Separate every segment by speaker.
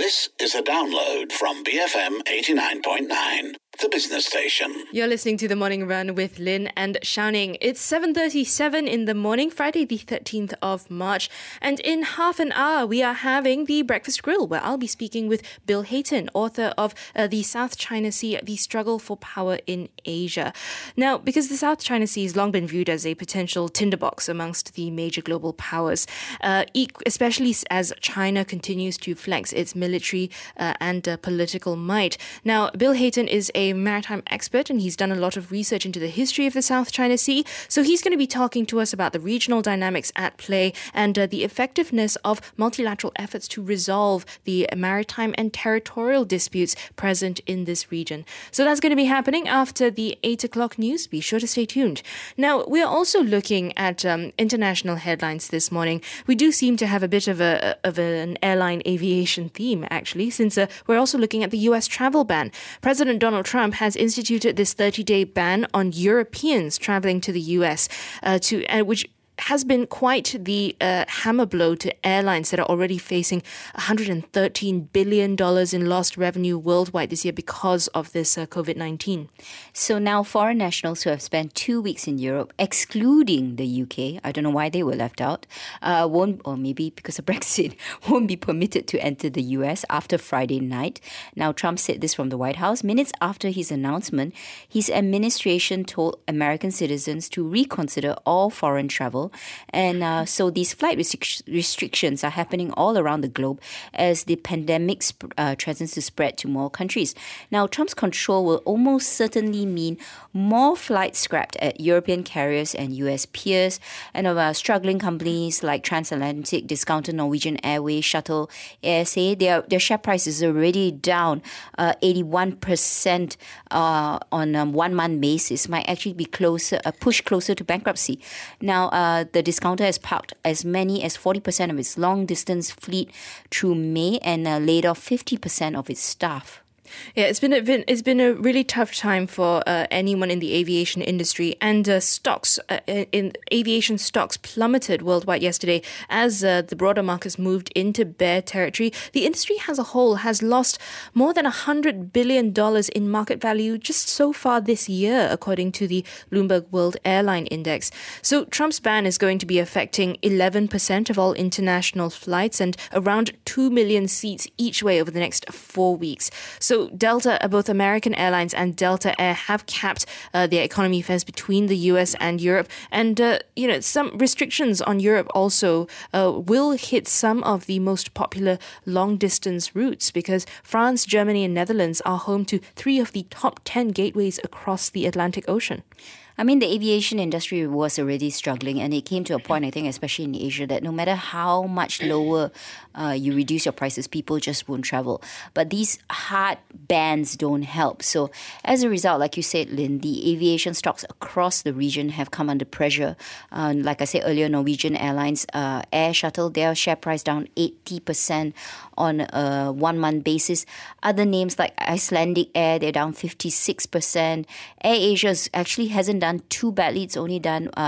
Speaker 1: This is a download from BFM 89.9, the business station.
Speaker 2: You're listening to The Morning Run with Lynn and Xiaoning. It's 7:37 in the morning, Friday the 13th of March. And in half an hour, we are having the Breakfast Grill, where I'll be speaking with Bill Hayton, author of The South China Sea, The Struggle for Power in Asia. Now, because the South China Sea has long been viewed as a potential tinderbox amongst the major global powers, especially as China continues to flex its military and political might. Now, Bill Hayton is a maritime expert, and he's done a lot of research into the history of the South China Sea. So he's going to be talking to us about the regional dynamics at play and the effectiveness of multilateral efforts to resolve the maritime and territorial disputes present in this region. So that's going to be happening after the 8 o'clock news. Be sure to stay tuned. Now, we're also looking at international headlines this morning. We do seem to have a bit of an airline aviation theme, actually, since we're also looking at the US travel ban. President Donald Trump has instituted this 30-day ban on Europeans traveling to the US, which has been quite the hammer blow to airlines that are already facing $113 billion in lost revenue worldwide this year because of this COVID-19.
Speaker 3: So now foreign nationals who have spent 2 weeks in Europe, excluding the UK, I don't know why they were left out, won't, or maybe because of Brexit, won't be permitted to enter the US after Friday night. Now, Trump said this from the White House. Minutes after his announcement, his administration told American citizens to reconsider all foreign travel. And so these flight restrictions are happening all around the globe as the pandemic threatens to spread to more countries. Now, Trump's control will almost certainly mean more flights scrapped at European carriers and US peers, and struggling companies like Transatlantic, discounted Norwegian Airways, Shuttle, ASA. Their share price is already down 81% on a 1 month basis. Might actually be pushed closer to bankruptcy. Now, the discounter has parked as many as 40% of its long-distance fleet through May and laid off 50% of its staff.
Speaker 2: Yeah, it's been a really tough time for anyone in the aviation industry, and stocks in aviation stocks plummeted worldwide yesterday as the broader markets moved into bear territory. The industry as a whole has lost more than $100 billion in market value just so far this year, according to the Bloomberg World Airline Index. So Trump's ban is going to be affecting 11% of all international flights and around 2 million seats each way over the next 4 weeks. So Delta, both American Airlines and Delta Air, have capped their economy fares between the US and Europe. And, some restrictions on Europe also will hit some of the most popular long-distance routes, because France, Germany and Netherlands are home to 3 of the top 10 gateways across the Atlantic Ocean.
Speaker 3: I mean, the aviation industry was already struggling, and it came to a point, I think, especially in Asia, that no matter how much lower you reduce your prices, people just won't travel. But these hard bans don't help. So as a result, like you said, Lynn, the aviation stocks across the region have come under pressure. Like I said earlier, Norwegian Airlines, Air Shuttle, their share price down 80% on a 1 month basis. Other names like Icelandic Air, they're down 56%. AirAsia actually hasn't done too badly. It's only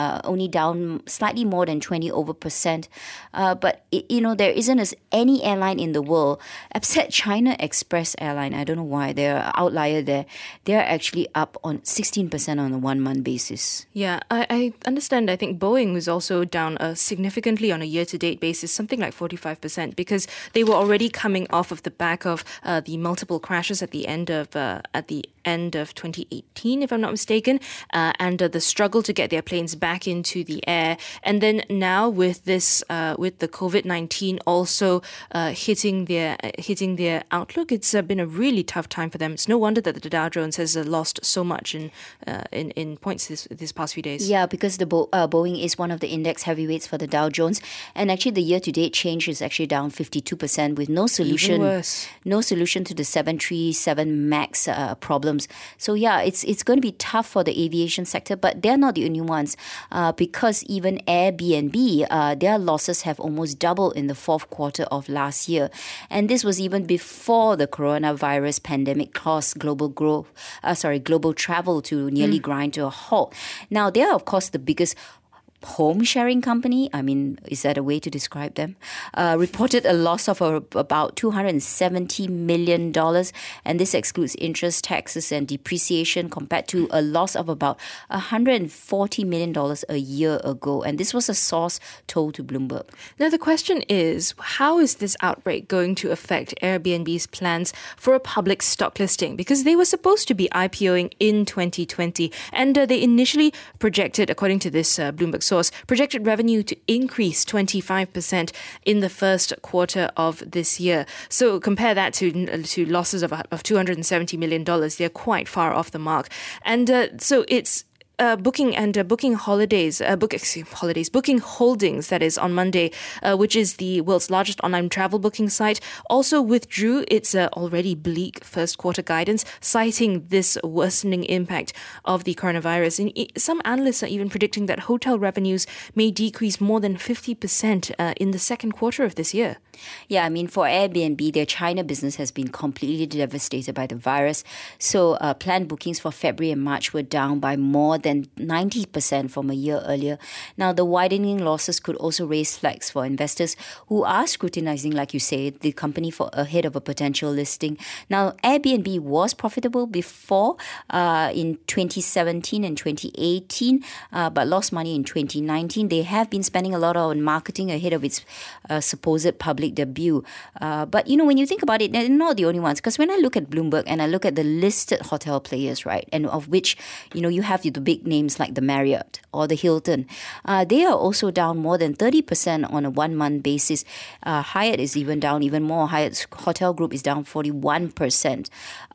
Speaker 3: down slightly more than 20%. But there isn't any airline in the world except China Express Airline. I don't know why, they're an outlier there. They're actually up on 16% on a 1 month basis.
Speaker 2: Yeah, I understand. I think Boeing was also down significantly on a year-to-date basis, something like 45%, because they were already coming off of the back of the multiple crashes at the end of 2018, if I'm not mistaken, and the struggle to get their planes back into the air. And then now with this, with the COVID-19 also hitting their outlook, it's been a really tough time for them. It's no wonder that the Dow Jones has lost so much in points this past few days.
Speaker 3: Yeah, because the Boeing is one of the index heavyweights for the Dow Jones, and actually the year-to-date change is actually down 52% with no solution.
Speaker 2: Even worse.
Speaker 3: No solution to the 737 MAX problems. So yeah, it's going to be tough for the aviation sector, but they're not the only ones, because even Airbnb, their losses have almost doubled in the fourth quarter of last year, and this was even before the coronavirus pandemic caused global travel to nearly grind to a halt. Now, they are, of course, the biggest home sharing company, I mean, is that a way to describe them, reported a loss of about $270 million. And this excludes interest, taxes, and depreciation compared to a loss of about $140 million a year ago. And this was a source told to Bloomberg.
Speaker 2: Now, the question is, how is this outbreak going to affect Airbnb's plans for a public stock listing? Because they were supposed to be IPOing in 2020, and they initially projected, according to this Bloomberg source, projected revenue to increase 25% in the first quarter of this year. So compare that to losses of $270 million. They're quite far off the mark. And so it's Booking Holdings, that is, on Monday, which is the world's largest online travel booking site, also withdrew its already bleak first quarter guidance, citing this worsening impact of the coronavirus. And some analysts are even predicting that hotel revenues may decrease more than 50% in the second quarter of this year.
Speaker 3: Yeah, I mean, for Airbnb, their China business has been completely devastated by the virus. So planned bookings for February and March were down by more than 90% from a year earlier. Now, the widening losses could also raise flags for investors who are scrutinizing, like you say, the company for ahead of a potential listing. Now, Airbnb was profitable before in 2017 and 2018, but lost money in 2019. They have been spending a lot on marketing ahead of its supposed public debut. But, when you think about it, they're not the only ones. Because when I look at Bloomberg and I look at the listed hotel players, right, and of which, you have the big names like the Marriott or the Hilton, they are also down more than 30% on a 1 month basis. Hyatt is even down even more. Hyatt's hotel group is down 41%.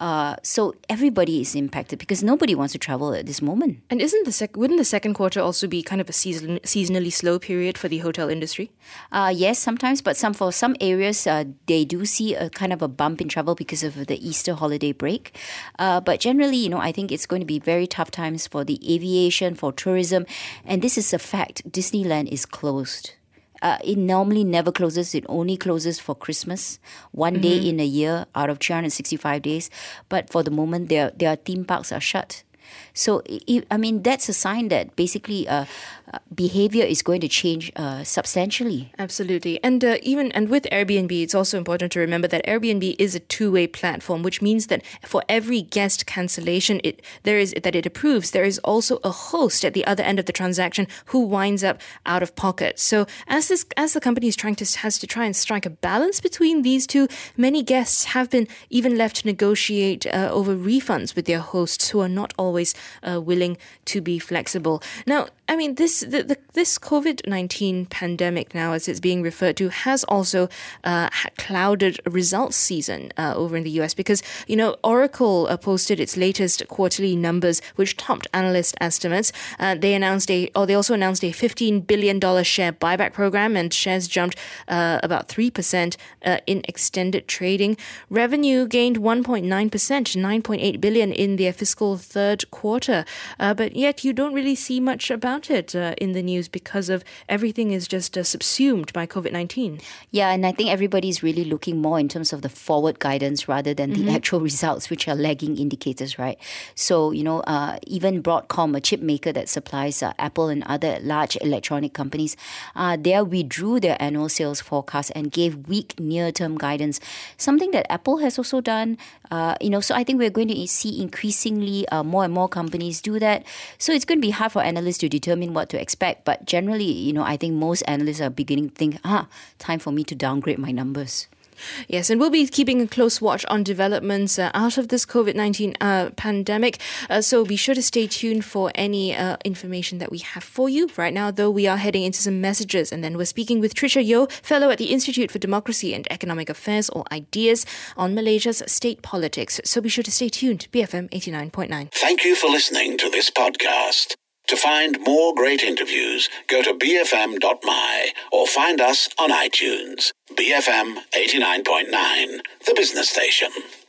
Speaker 3: So everybody is impacted because nobody wants to travel at this moment.
Speaker 2: And wouldn't the second quarter also be kind of a seasonally slow period for the hotel industry?
Speaker 3: Yes, sometimes, but for some areas, they do see a kind of a bump in travel because of the Easter holiday break. But generally, I think it's going to be very tough times for the aviation, for tourism. And this is a fact. Disneyland is closed. It normally never closes. It only closes for Christmas, one day in a year out of 365 days. But for the moment, their theme parks are shut. So, that's a sign that basically behavior is going to change substantially.
Speaker 2: Absolutely. And with Airbnb, it's also important to remember that Airbnb is a two-way platform, which means that for every guest cancellation it approves, there is also a host at the other end of the transaction who winds up out of pocket. So as the company has to try and strike a balance between these two, many guests have been even left to negotiate over refunds with their hosts who are not always willing to be flexible. Now, this COVID-19 pandemic now, as it's being referred to, has also clouded results season over in the US because, Oracle posted its latest quarterly numbers, which topped analyst estimates. They also announced a $15 billion share buyback program, and shares jumped about 3% in extended trading. Revenue gained 1.9% to $9.8 billion in their fiscal third quarter. But yet you don't really see much about it in the news because of everything is just subsumed by COVID-19. Yeah, and I think everybody's really looking more in terms of the forward guidance rather than the actual results, which are lagging indicators, right? So, even Broadcom, a chip maker that supplies Apple and other large electronic companies, they withdrew their annual sales forecast and gave weak near-term guidance, something that Apple has also done. So I think we're going to see increasingly more and more companies do that. So it's going to be hard for analysts to determine what to expect. But generally, I think most analysts are beginning to think, time for me to downgrade my numbers. Yes, and we'll be keeping a close watch on developments out of this COVID-19 pandemic. So be sure to stay tuned for any information that we have for you. Right now, though, we are heading into some messages, and then we're speaking with Tricia Yeo, Fellow at the Institute for Democracy and Economic Affairs, or IDEAS, on Malaysia's state politics. So be sure to stay tuned. BFM 89.9.
Speaker 1: Thank you for listening to this podcast. To find more great interviews, go to bfm.my or find us on iTunes. BFM 89.9, the business station.